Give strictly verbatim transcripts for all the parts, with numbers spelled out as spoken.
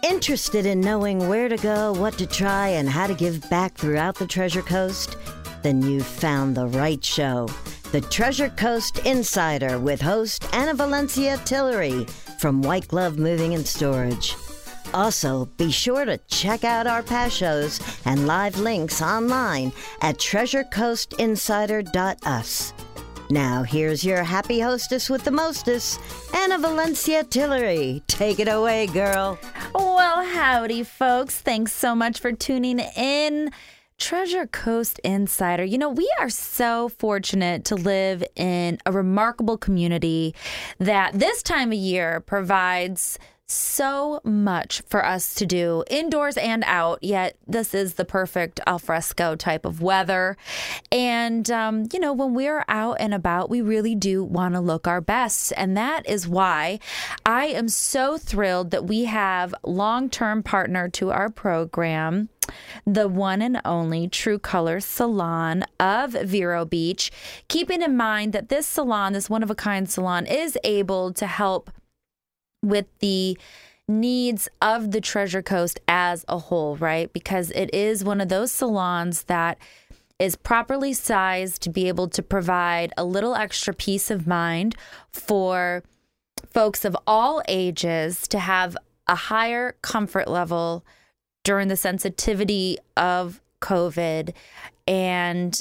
Interested in knowing where to go, what to try, and how to give back throughout the Treasure Coast? Then you've found the right show. The Treasure Coast Insider with host Anna Valencia Tillery from White Glove Moving and Storage. Also, be sure to check out our past shows and live links online at treasure coast insider dot u s. Now, here's your happy hostess with the mostess, Anna Valencia Tillery. Take it away, girl. Well, howdy, folks. Thanks so much for tuning in. Treasure Coast Insider. You know, we are so fortunate to live in a remarkable community that this time of year provides so much for us to do indoors and out, yet this is the perfect alfresco type of weather. And, um, you know, when we're out and about, we really do want to look our best. And that is why I am so thrilled that we have long-term partner to our program, the one and only True Colors Salon of Vero Beach, keeping in mind that this salon, this one-of-a-kind salon, is able to help with the needs of the Treasure Coast as a whole, right? Because it is one of those salons that is properly sized to be able to provide a little extra peace of mind for folks of all ages to have a higher comfort level during the sensitivity of COVID. And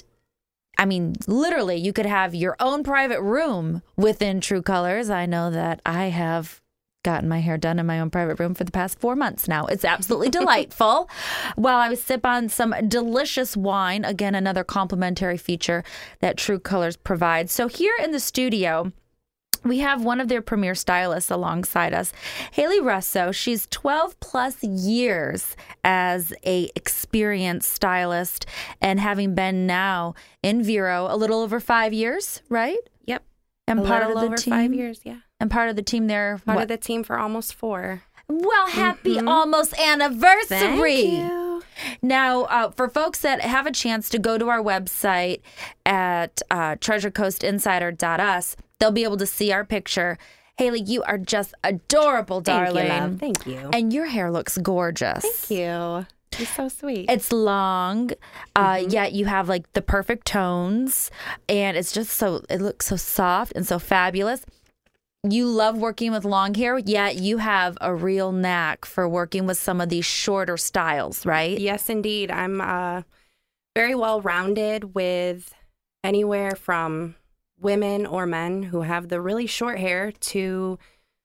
I mean, literally, you could have your own private room within True Colors. I know that I have gotten my hair done in my own private room for the past four months now. It's absolutely delightful. While I sip on some delicious wine, again, another complimentary feature that True Colors provides. So here in the studio, we have one of their premier stylists alongside us, Haley Russo. She's twelve plus years as a experienced stylist and having been now in Vero a little over five years, right? Yep. And a part little of the over team, five years, yeah. And part of the team there. Part what? of the team for almost four. Well, happy Mm-hmm. almost anniversary. Thank you. Now, uh, for folks that have a chance to go to our website at uh, treasure coast insider dot u s, they'll be able to see our picture. Haley, you are just adorable, darling. Thank you, love. Thank you. And your hair looks gorgeous. Thank you. You're so sweet. It's long, uh, Mm-hmm. yet you have like the perfect tones, and it's just so, it looks so soft and so fabulous. You love working with long hair, yet you have a real knack for working with some of these shorter styles, right? Yes, indeed. I'm uh, very well-rounded with anywhere from women or men who have the really short hair to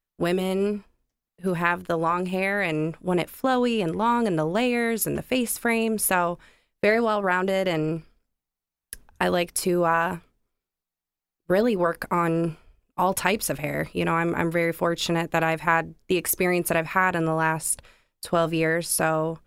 women who have the long hair and want it flowy and long and the layers and the face frame. So very well-rounded, and I like to uh, really work on all types of hair. You know, I'm I'm very fortunate that I've had the experience that I've had in the last twelve years. So,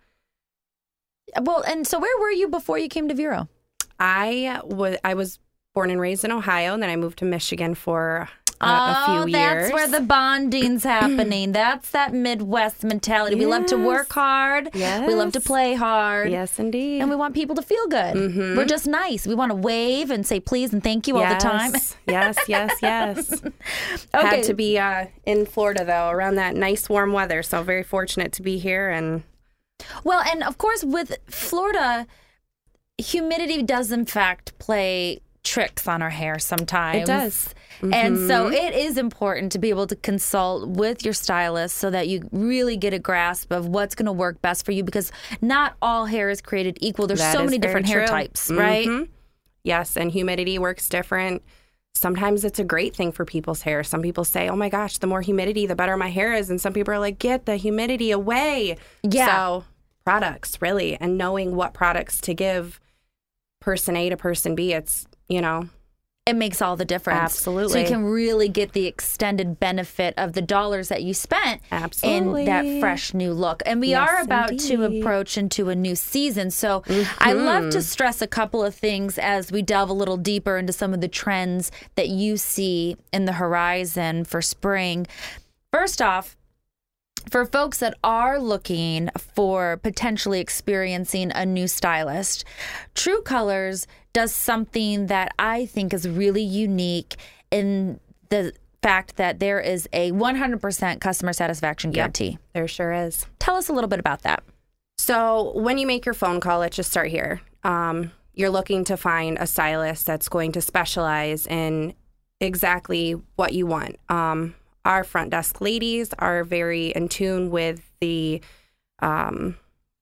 Well, and so where were you before you came to Vero? I was I was born and raised in Ohio, and then I moved to Michigan for uh, a few oh, years. that's where the bonding's happening. That's that Midwest mentality. We love to work Yes. hard. Yes. We love to play hard. Yes, indeed. And we want people to feel good. Mhm. We're just nice. We want to wave and say please and thank you all the time. Yes, yes, yes. Okay. Had to be uh, in Florida, though, around that nice warm weather. So very fortunate to be here. And Well, and of course, with Florida, humidity does in fact play tricks on our hair sometimes. It does. And so it is important to be able to consult with your stylist so that you really get a grasp of what's going to work best for you, because not all hair is created equal. There's That so is many very different hair true. types, right? Mhm. Yes, and humidity works different. Sometimes it's a great thing for people's hair. Some people say, oh my gosh, the more humidity, the better my hair is. And some people are like, get the humidity away. Yeah. So products, really, and knowing what products to give person A to person B, it's, you know, It makes all the difference. Absolutely. So you can really get the extended benefit of the dollars that you spent Absolutely. in that fresh new look. And we Yes, are about to indeed. approach into a new season. So I love to stress a couple of things as we delve a little deeper into some of the trends that you see in the horizon for spring. First off, for folks that are looking for potentially experiencing a new stylist, True Colors does something that I think is really unique in the fact that there is a one hundred percent customer satisfaction guarantee. There sure is. Tell tell us a little bit about that. So when you make your phone call, let's just start here. Um, you're looking to find a stylist that's going to specialize in exactly what you want. Um, our front desk ladies are very in tune with the um,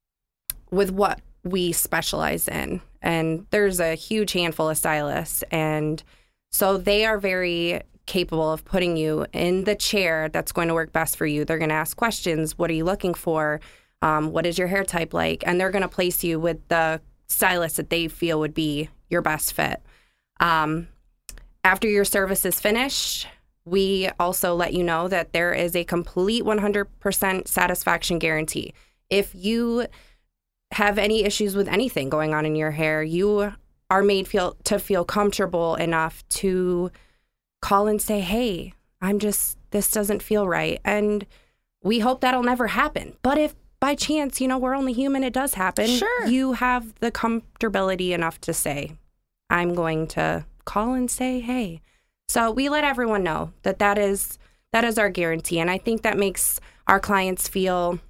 with what we specialize in. And there's a huge handful of stylists. And so they are very capable of putting you in the chair that's going to work best for you. They're going to ask questions. What are you looking for? Um, what is your hair type like? And they're going to place you with the stylist that they feel would be your best fit. Um, after your service is finished, we also let you know that there is a complete one hundred percent satisfaction guarantee. If you have any issues with anything going on in your hair, you are made feel to feel comfortable enough to call and say, hey, I'm just, this doesn't feel right. And we hope that'll never happen. But if by chance, you know, we're only human, it does happen. Sure. You have the comfortability enough to say, I'm going to call and say, hey. So we let everyone know that that is, that is our guarantee. And I think that makes our clients feel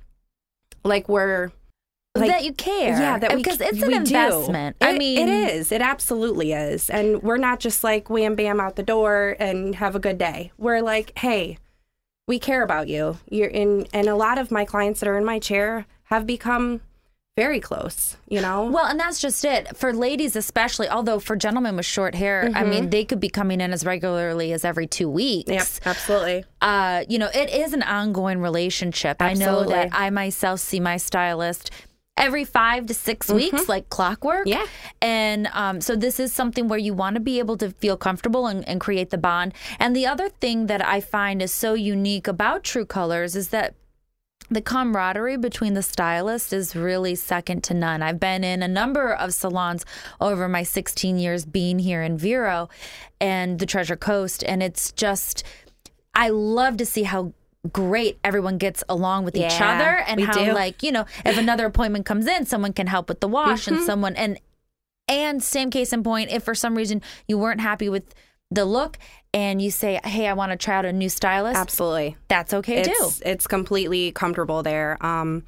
like we're, like, that you care. Yeah, that we, because it's an we investment. Do. I it, mean, it is. It absolutely is. And we're not just like wham bam out the door and have a good day. We're like, hey, we care about you. You're in, and a lot of my clients that are in my chair have become very close, you know? Well, and that's just it. For ladies especially, although for gentlemen with short hair, mm-hmm. I mean, they could be coming in as regularly as every two weeks. Yep, absolutely. Uh, you know, it is an ongoing relationship. Absolutely. I know that I myself see my stylist every five to six weeks, mm-hmm. like clockwork. Yeah. And um, so this is something where you want to be able to feel comfortable and, and create the bond. And the other thing that I find is so unique about True Colors is that the camaraderie between the stylist is really second to none. I've been in a number of salons over my sixteen years being here in Vero and the Treasure Coast. And it's just, I love to see how great everyone gets along with yeah, each other, and how do. like, you know, if another appointment comes in, someone can help with the wash mm-hmm. and someone, and and same case in point, if for some reason you weren't happy with the look and you say, hey, I want to try out a new stylist. Absolutely. That's okay it's, too. It's completely comfortable there. Um,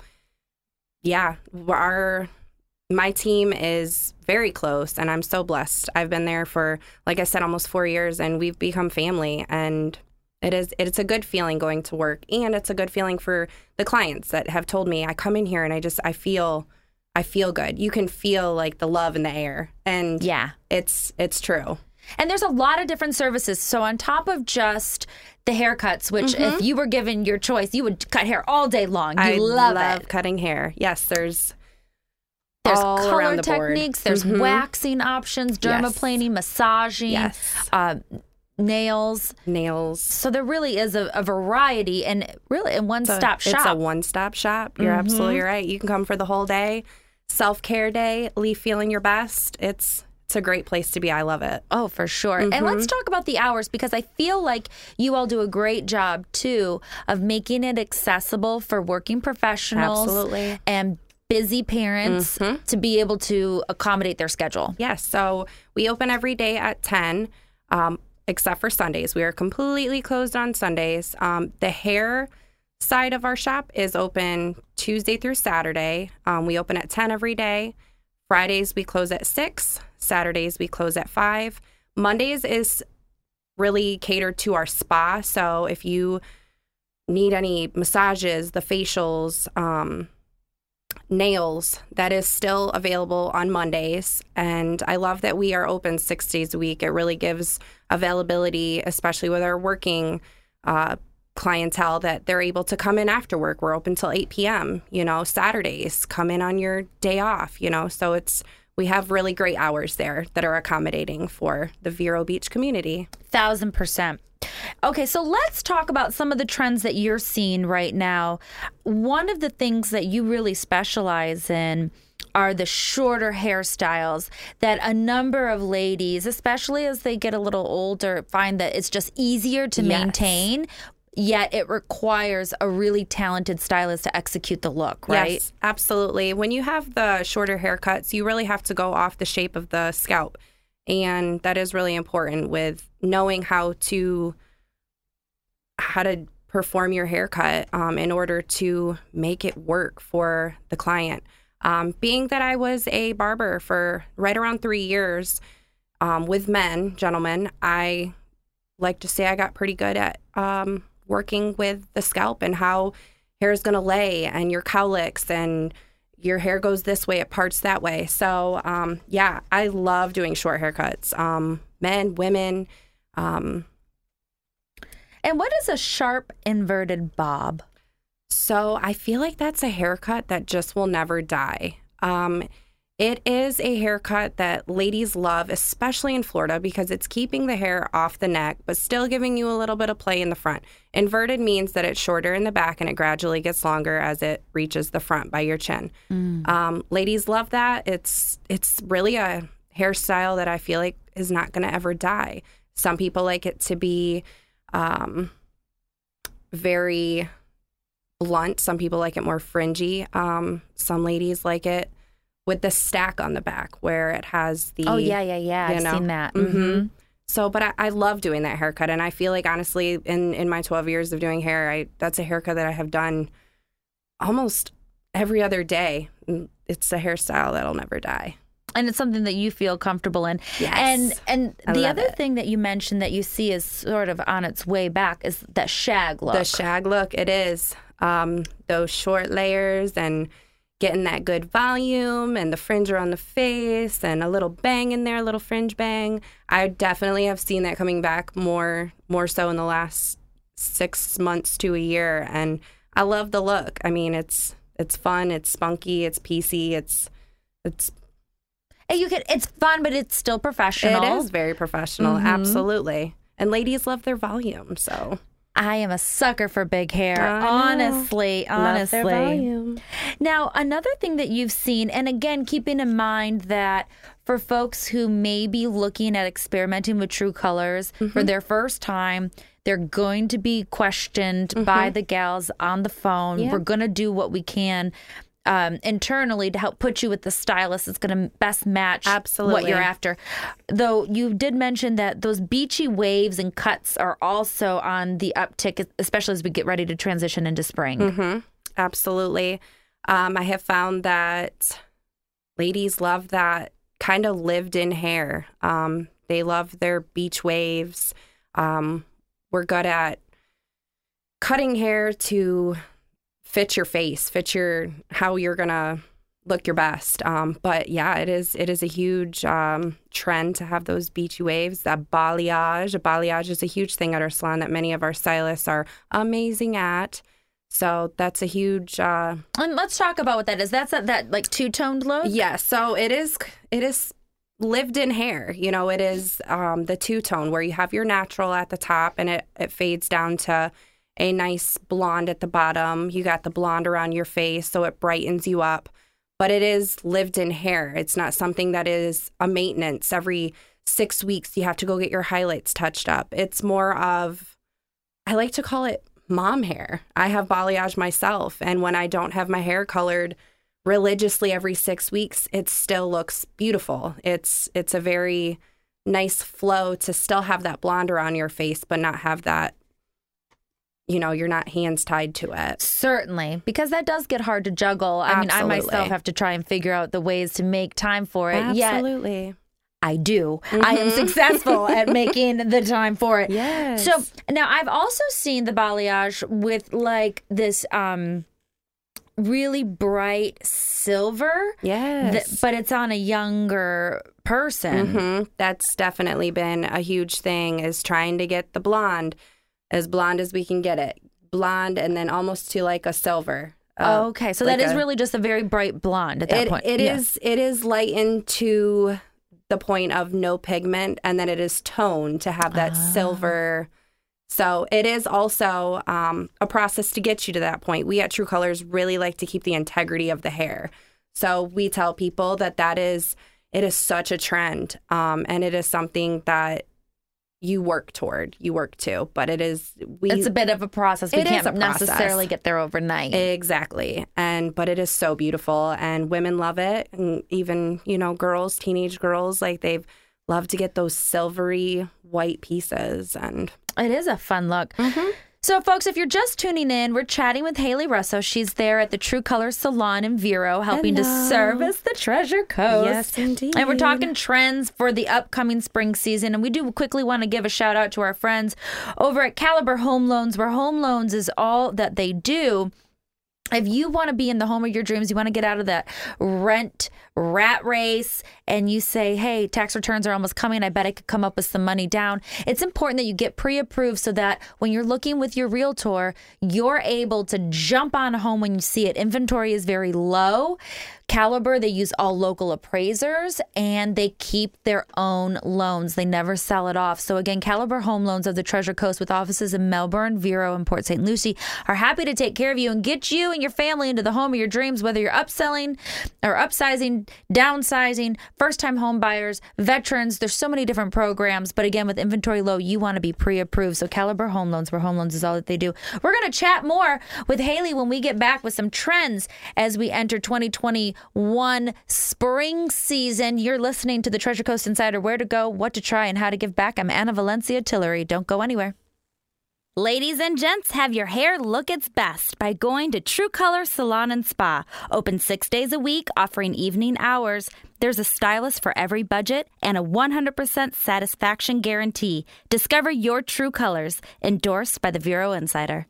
yeah, our, my team is very close and I'm so blessed. I've been there for, like I said, almost four years and we've become family, and It is. It's a good feeling going to work, and it's a good feeling for the clients that have told me, I come in here and I just, I feel, I feel good. You can feel like the love in the air, and yeah, it's, it's true. And there's a lot of different services. So on top of just the haircuts, which mm-hmm. if you were given your choice, you would cut hair all day long. You I love, love it. cutting hair. Yes, there's There's all color around the board. techniques. There's mm-hmm. waxing options, dermaplaning, yes. massaging. Yes. Uh, nails. Nails. So there really is a, a variety, and really a one-stop shop. It's a one-stop shop. You're mm-hmm. absolutely right. You can come for the whole day. Self-care day, leave feeling your best. It's it's a great place to be. I love it. Oh, for sure. Mm-hmm. And let's talk about the hours, because I feel like you all do a great job, too, of making it accessible for working professionals Absolutely. and busy parents mm-hmm. to be able to accommodate their schedule. Yes. So we open every day at ten. Um, except for Sundays. We are completely closed on Sundays. Um, the hair side of our shop is open Tuesday through Saturday. Um, we open at ten every day. Fridays, we close at six. Saturdays, we close at five. Mondays is really catered to our spa. So if you need any massages, the facials, um, nails, that is still available on Mondays. And I love that we are open six days a week. It really gives availability, especially with our working uh, clientele, that they're able to come in after work. We're open till eight p.m. You know, Saturdays, come in on your day off, you know. So it's, we have really great hours there that are accommodating for the Vero Beach community. Thousand percent. Okay, so let's talk about some of the trends that you're seeing right now. One of the things that you really specialize in are the shorter hairstyles that a number of ladies, especially as they get a little older, find that it's just easier to yes. maintain, yet it requires a really talented stylist to execute the look, right? Yes, absolutely. When you have the shorter haircuts, you really have to go off the shape of the scalp. And that is really important with knowing how to how to perform your haircut um, in order to make it work for the client. Um, being that I was a barber for right around three years um, with men, gentlemen, I like to say I got pretty good at um, working with the scalp and how hair is going to lay and your cowlicks and your hair goes this way, it parts that way. So, um, yeah, I love doing short haircuts. Um, men, women. Um, and what is a sharp inverted bob? So I feel like that's a haircut that just will never die. Um, it is a haircut that ladies love, especially in Florida, because it's keeping the hair off the neck, but still giving you a little bit of play in the front. Inverted means that it's shorter in the back and it gradually gets longer as it reaches the front by your chin. Mm. Um, ladies love that. It's it's really a hairstyle that I feel like is not going to ever die. Some people like it to be um, very blunt. Some people like it more fringy. Um, some ladies like it with the stack on the back where it has the... Oh, yeah, yeah, yeah. I've know, seen that. Mm-hmm. Mm-hmm. So, but I, I love doing that haircut. And I feel like, honestly, in, in my twelve years of doing hair, I that's a haircut that I have done almost every other day. It's a hairstyle that'll never die. And it's something that you feel comfortable in. Yes. And and I the love other it. thing that you mentioned that you see is sort of on its way back is that shag look. The shag look, it is. Um, those short layers and getting that good volume and the fringe around the face and a little bang in there, a little fringe bang. I definitely have seen that coming back more more so in the last six months to a year. And I love the look. I mean, it's it's fun, it's spunky, it's P C, it's it's And you can it's fun, but it's still professional. It is very professional, Mm-hmm. absolutely. And ladies love their volume, so I am a sucker for big hair. I know. Honestly, honestly. Love their volume. Now, another thing that you've seen, and again, keeping in mind that for folks who may be looking at experimenting with True Colors Mm-hmm. for their first time, they're going to be questioned by the gals on the phone. Yeah. We're going to do what we can um, internally to help put you with the stylist that's going to best match Absolutely. what you're after. Though you did mention that those beachy waves and cuts are also on the uptick, especially as we get ready to transition into spring. Mm-hmm. Absolutely. Um, I have found that ladies love that kind of lived-in hair. Um, they love their beach waves. Um, we're good at cutting hair to fit your face, fit your how you're gonna look your best. Um, but yeah, it is it is a huge um, trend to have those beachy waves. That balayage, a balayage is a huge thing at our salon that many of our stylists are amazing at. So that's a huge. Uh, And let's talk about what that is. That's that, that like two-toned look? yeah, so it is. It is lived in hair. You know, it is um, the two tone where you have your natural at the top and it it fades down to a nice blonde at the bottom. You got the blonde around your face, so it brightens you up. But it is lived in hair. It's not something that is a maintenance. Every six weeks, you have to go get your highlights touched up. It's more of, I like to call it mom hair. I have balayage myself. And when I don't have my hair colored religiously every six weeks, it still looks beautiful. It's, it's a very nice flow to still have that blonde around your face, but not have that, you know, you're not hands tied to it. Certainly, because that does get hard to juggle. I mean, I Absolutely. myself have to try and figure out the ways to make time for it. Yet Absolutely. I do. I am successful at making the time for it. Yes. So now I've also seen the balayage with like this um, really bright silver. Yes. Th- but it's on a younger person. hmm That's definitely been a huge thing, is trying to get the blonde as blonde as we can get it. Blonde and then almost to like a silver. Uh, Okay, so like that is a- really just a very bright blonde at that It, point. it Yeah. is, it is lightened to the point of no pigment, and then it is toned to have that silver. So it is also um, a process to get you to that point. We at True Colors really like to keep the integrity of the hair. So we tell people that that is, it is such a trend, um, and it is something that you work toward, you work to, but it is, we, It's a bit of a process. We It is can't a process. necessarily get there overnight. Exactly. And but it is so beautiful, and women love it. And even, you know, girls, teenage girls, like they've loved to get those silvery white pieces. And It is a fun look. Mm-hmm. So, folks, if you're just tuning in, we're chatting with Haley Russo. She's there at the True Colors Salon in Vero, helping Hello. to service the Treasure Coast. Yes, indeed. And we're talking trends for the upcoming spring season. And we do quickly want to give a shout out to our friends over at Caliber Home Loans, where home loans is all that they do. If you want to be in the home of your dreams, you want to get out of that rent rat race, and you say, hey, tax returns are almost coming, I bet I could come up with some money down. It's important that you get pre-approved so that when you're looking with your realtor, you're able to jump on a home when you see it. Inventory is very low. Caliber, they use all local appraisers, and they keep their own loans. They never sell it off. So again, Caliber Home Loans of the Treasure Coast, with offices in Melbourne, Vero, and Port Saint Lucie, are happy to take care of you and get you and your family into the home of your dreams, whether you're upselling or upsizing, downsizing, first-time home buyers, veterans. There's so many different programs. But again, with inventory low, you want to be pre-approved. So Caliber Home Loans, where home loans is all that they do. We're going to chat more with Haley when we get back with some trends as we enter twenty twenty-one spring season. You're listening to the Treasure Coast Insider, where to go, what to try, and how to give back. I'm Anna Valencia Tillery. Don't go anywhere. Ladies and gents, have your hair look its best by going to True Color Salon and Spa. Open six days a week, offering evening hours. There's a stylist for every budget and a one hundred percent satisfaction guarantee. Discover your true colors. Endorsed by the Vero Insider.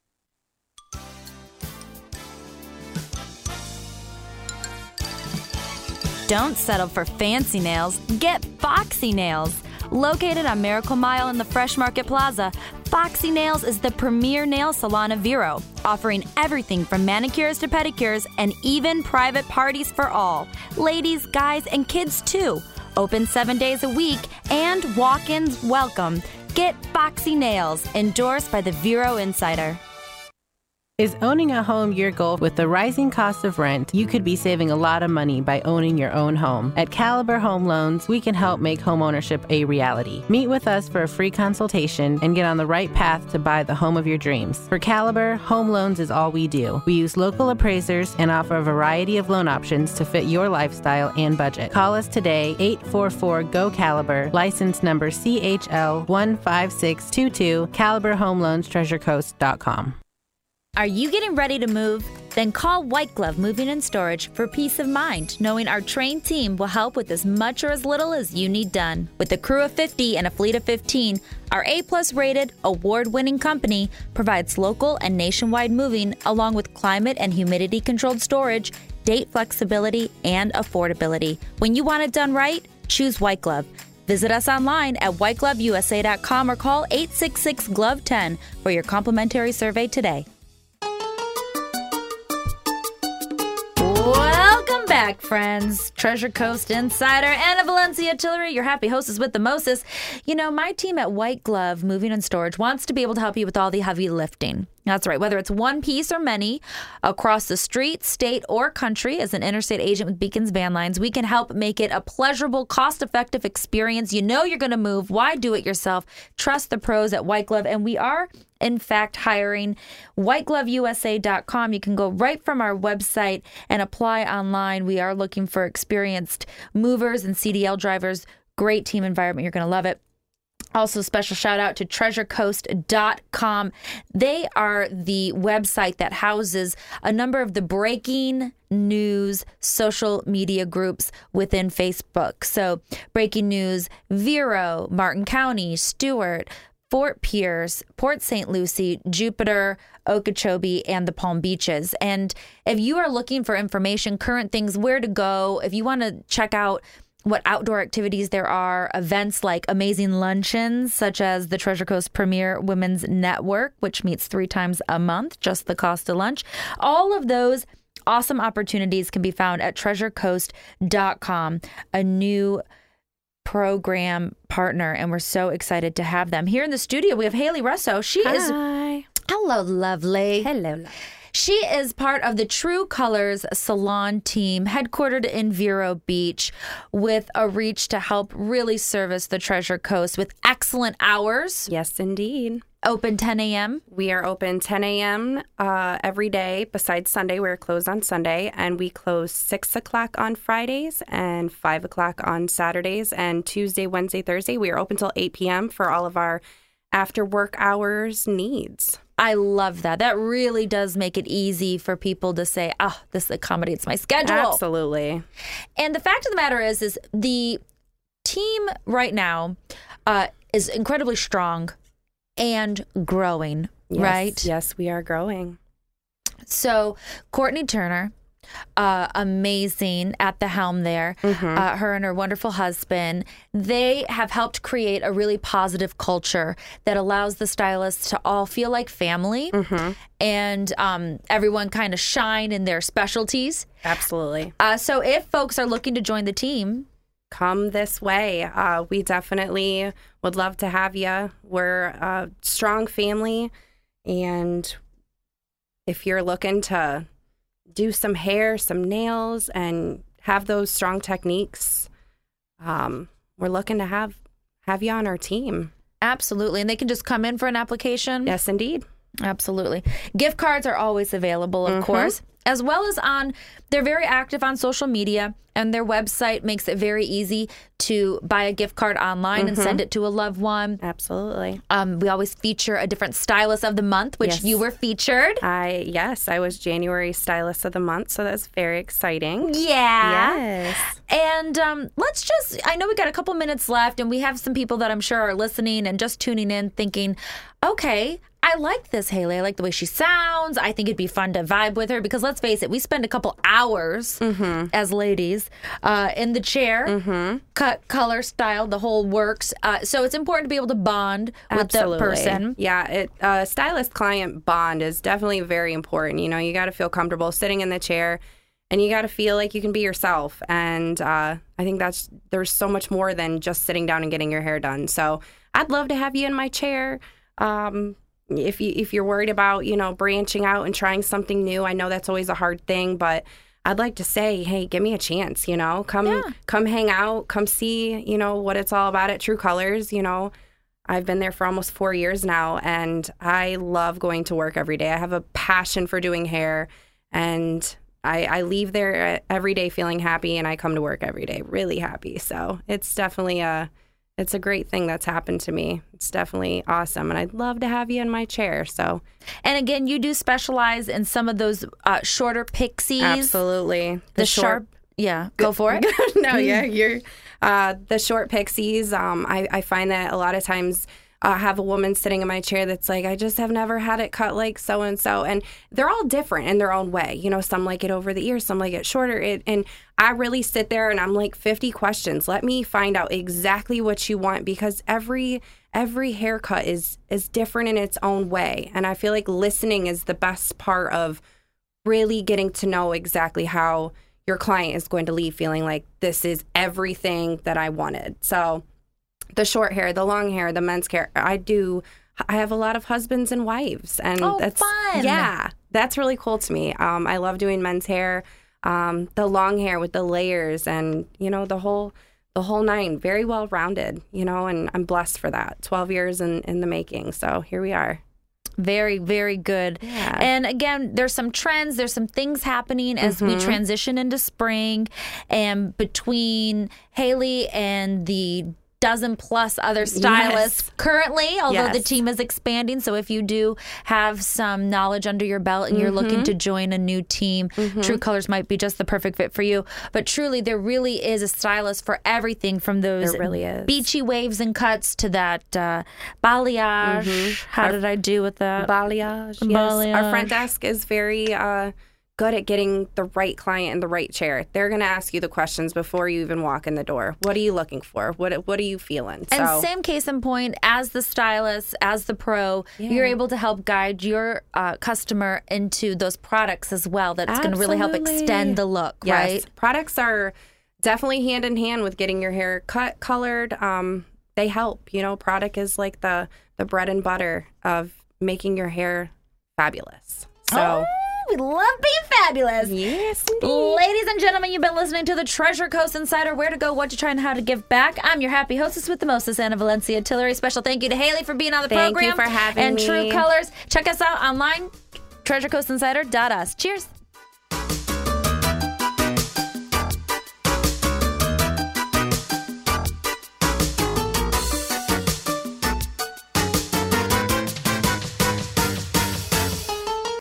Don't settle for fancy nails. Get Foxy Nails. Located on Miracle Mile in the Fresh Market Plaza, Foxy Nails is the premier nail salon of Vero, offering everything from manicures to pedicures and even private parties for all. Ladies, guys, and kids too. Open seven days a week and walk-ins welcome. Get Foxy Nails, endorsed by the Vero Insider. Is owning a home your goal? With the rising cost of rent, you could be saving a lot of money by owning your own home. At Caliber Home Loans, we can help make homeownership a reality. Meet with us for a free consultation and get on the right path to buy the home of your dreams. For Caliber, home loans is all we do. We use local appraisers and offer a variety of loan options to fit your lifestyle and budget. Call us today, eight four four, G O, Caliber, license number C H L one five six two two, caliber home loans treasure coast dot com. Are you getting ready to move? Then call White Glove Moving and Storage for peace of mind, knowing our trained team will help with as much or as little as you need done. With a crew of fifty and a fleet of fifteen, our A-plus rated, award-winning company provides local and nationwide moving, along with climate and humidity-controlled storage, date flexibility, and affordability. When you want it done right, choose White Glove. Visit us online at white glove u s a dot com or call eight six six, G L O V E, ten for your complimentary survey today. Welcome back, friends. Treasure Coast Insider, Anna Valencia Tillery, your happy hostess with the mostest. You know, my team at White Glove Moving and Storage wants to be able to help you with all the heavy lifting. That's right. Whether it's one piece or many, across the street, state, or country, as an interstate agent with Beacons Van Lines, we can help make it a pleasurable, cost-effective experience. You know you're going to move. Why do it yourself? Trust the pros at White Glove. And we are, in fact, hiring. white glove u s a dot com. You can go right from our website and apply online. We are looking for experienced movers and C D L drivers. Great team environment. You're going to love it. Also, special shout out to treasure coast dot com. They are the website that houses a number of the breaking news social media groups within Facebook. So, breaking news, Vero, Martin County, Stewart, Fort Pierce, Port Saint Lucie, Jupiter, Okeechobee, and the Palm Beaches. And if you are looking for information, current things, where to go, if you want to check out what outdoor activities there are, events like amazing luncheons, such as the Treasure Coast Premier Women's Network, which meets three times a month, just the cost of lunch. All of those awesome opportunities can be found at treasure coast dot com, a new program partner, and we're so excited to have them. Here in the studio, we have Haley Russo. She Hi. is... Hello, lovely. Hello, love. She is part of the True Colors Salon team, headquartered in Vero Beach, with a reach to help really service the Treasure Coast with excellent hours. Yes, indeed. Open ten a.m. We are open ten a.m. Uh, every day. Besides Sunday, we're closed on Sunday, and we close six o'clock on Fridays and five o'clock on Saturdays. And Tuesday, Wednesday, Thursday, we are open till eight p.m. for all of our after work hours needs. I love that. That really does make it easy for people to say, oh, this accommodates my schedule. Absolutely. And the fact of the matter is, is the team right now uh, is incredibly strong and growing, yes, right? Yes, we are growing. So Courtney Turner, uh, amazing at the helm there. Mm-hmm. Uh, her and her wonderful husband, they have helped create a really positive culture that allows the stylists to all feel like family mm-hmm. and um, everyone kind of shine in their specialties. Absolutely. Uh, so if folks are looking to join the team, come this way. Uh, we definitely would love to have you. We're a strong family, and if you're looking to do some hair, some nails, and have those strong techniques, um, we're looking to have have you on our team. Absolutely. And they can just come in for an application? Yes, indeed. Absolutely. Gift cards are always available, of mm-hmm. course, as well as on, they're very active on social media, and their website makes it very easy to buy a gift card online mm-hmm. and send it to a loved one. Absolutely. Um, we always feature a different stylist of the month, which yes. you were featured. I Yes, I was January stylist of the month, so that's very exciting. Yeah. Yes. And um, let's just, I know we got a couple minutes left, and we have some people that I'm sure are listening and just tuning in thinking, okay, I like this Haley. I like the way she sounds. I think it'd be fun to vibe with her because let's face it, we spend a couple hours mm-hmm. as ladies uh, in the chair, mm-hmm. cut, color, style, the whole works. Uh, so it's important to be able to bond with Absolutely. the person. Yeah, it, uh, stylist-client bond is definitely very important. You know, you got to feel comfortable sitting in the chair, and you got to feel like you can be yourself. And uh, I think that's there's so much more than just sitting down and getting your hair done. So I'd love to have you in my chair. Um, If you if you're worried about, you know, branching out and trying something new, I know that's always a hard thing, but I'd like to say, hey, give me a chance, you know, come yeah. come hang out, come see, you know, what it's all about at True Colors. You know, I've been there for almost four years now, and I love going to work every day. I have a passion for doing hair, and I, I leave there every day feeling happy, and I come to work every day really happy. So it's definitely a It's a great thing that's happened to me. It's definitely awesome. And I'd love to have you in my chair. So, and again, you do specialize in some of those uh, shorter pixies. Absolutely. The, the short, sharp. Yeah. Go for it. no, yeah. You're uh, the short pixies. Um, I, I find that a lot of times I uh, have a woman sitting in my chair that's like, I just have never had it cut like so-and-so. And they're all different in their own way. You know, some like it over the ears, some like it shorter. It, and I really sit there and I'm like, fifty questions. Let me find out exactly what you want, because every every haircut is is different in its own way. And I feel like listening is the best part of really getting to know exactly how your client is going to leave feeling like this is everything that I wanted. So the short hair, the long hair, the men's hair, I do. I have a lot of husbands and wives, and oh, that's fun. Yeah, that's really cool to me. Um, I love doing men's hair, um, the long hair with the layers, and you know the whole the whole nine. Very well rounded, you know, and I'm blessed for that. Twelve years in in the making, so here we are. Very, very good. Yeah. And again, there's some trends, there's some things happening as mm-hmm. we transition into spring, and between Haley and the dozen plus other stylists yes. currently, although yes. the team is expanding. So if you do have some knowledge under your belt and you're mm-hmm. looking to join a new team, mm-hmm. True Colors might be just the perfect fit for you. But truly, there really is a stylist for everything, from those there really is. beachy waves and cuts to that uh, balayage. Mm-hmm. How Our, did I do with that? Balayage, yes. Balayage. Our front desk is very uh, good at getting the right client in the right chair. They're going to ask you the questions before you even walk in the door. What are you looking for? What What are you feeling? And so, same case in point, as the stylist, as the pro, yeah. you're able to help guide your uh, customer into those products as well. That's going to really help extend the look, yes. right? Products are definitely hand in hand with getting your hair cut, colored. Um, they help. You know, product is like the, the bread and butter of making your hair fabulous. So. Oh. We love being fabulous. Yes, indeed. Ladies and gentlemen, you've been listening to the Treasure Coast Insider, where to go, what to try, and how to give back. I'm your happy hostess with the mostest, Anna Valencia Tillery. Special thank you to Haley for being on the thank program. Thank you for having and me. And True Colors. Check us out online, treasure coast insider dot us. Cheers.